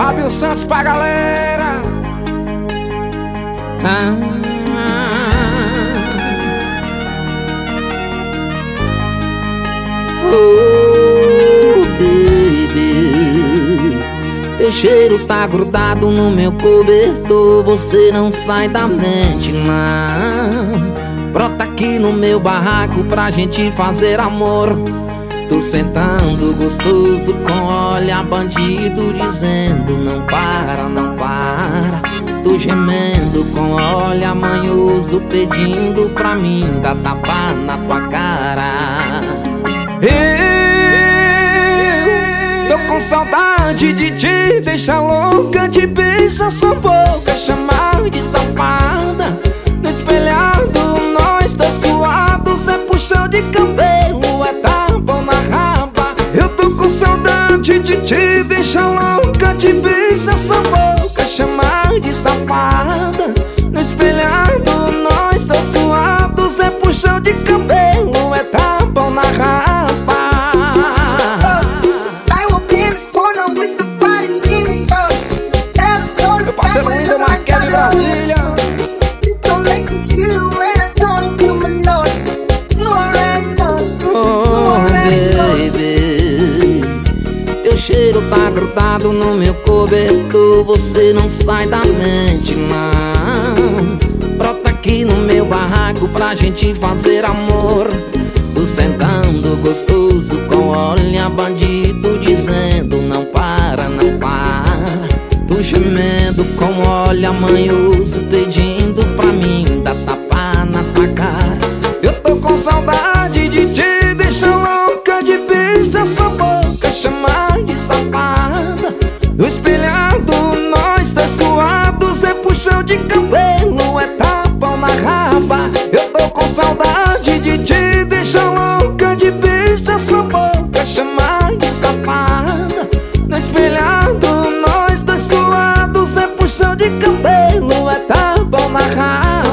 Fábio Santos pra galera. Oh, baby, teu cheiro tá grudado no meu cobertor. Você não sai da mente, não. Brota aqui no meu barraco pra gente fazer amor. Tô sentando gostoso com olhar bandido, dizendo não para, não para. Tô gemendo com olhar manhoso, pedindo pra mim dar tapa na tua cara. Eu tô com saudade de te deixar louca, de beijar sua boca, chamar de safada. No espelhado nós tá suados, é puxão de cabelo, é tapa na raba. Eu tô com saudade de te deixar louca, de beijar sua boca, chamar de safada. No espelhado nós tá suados, é puxão de cabelo, é tapa na raba. Meu parceiro lindo Marquinhos de Brasília. Oh, baby, teu cheiro tá grudado no meu cobertor. Você não sai da mente, não. Brota aqui no meu barraco pra gente fazer amor. Tô sentando gostoso com olhar bandido, dizendo não para, não para. Tô gemendo com olhar manhoso, pedindo pra mim dar tapa na tua cara. Eu tô com saudade de te deixar louca, de beijar sua boca, chamar de safada. No espelhado nós tá suados, é puxão de cabelo, é tapa na raba. Eu tô com saudade de te deixar louca, de beijar sua boca, chamar de safada. No espelhado nós tá suados, é puxão de cabelo, é tapa na raba.